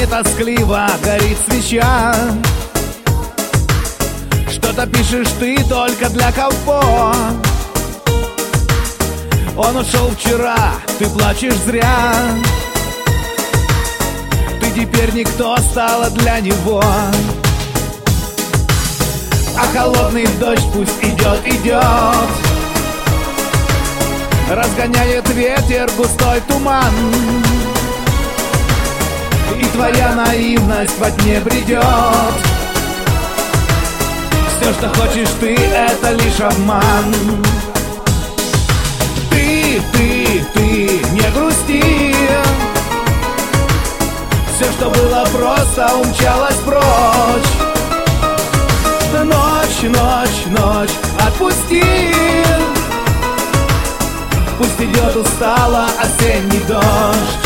доме тоскливо горит свеча. Что-то пишешь ты только для кого? Он ушел вчера, ты плачешь зря. Ты теперь никто стала для него. А холодный дождь пусть идет, идет, разгоняет ветер густой туман. И твоя наивность во тьме придет. Все, что хочешь ты, это лишь обман. Ты не грусти. Все, что было просто, умчалось прочь. Ночь, ночь, ночь, отпусти. Пусть идет устало осенний дождь.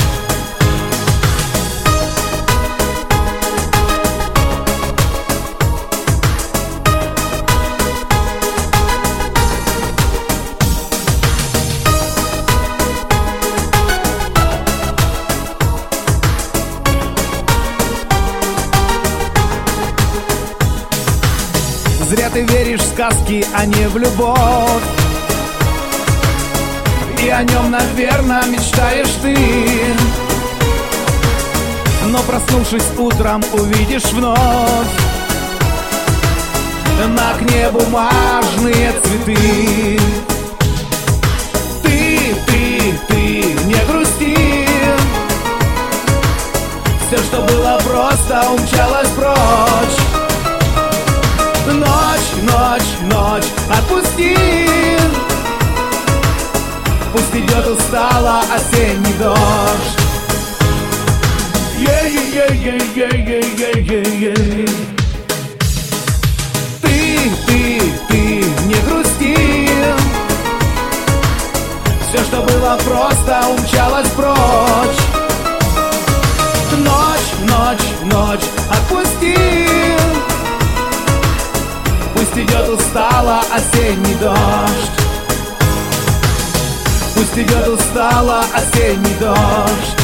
Зря ты веришь в сказки, а не в любовь. И о нем, наверное, мечтаешь ты. Но проснувшись утром, увидишь вновь на окне бумажные цветы. Ты не грусти. Все, что было просто, умчалось прочь. Ночь, ночь, ночь, отпусти. Пусть идет устало осенний дождь. Ты не грусти. Все, что было просто, умчалось прочь. Ночь, ночь, ночь, отпусти. Пусть идет устало осенний дождь. Пусть идет устало осенний дождь.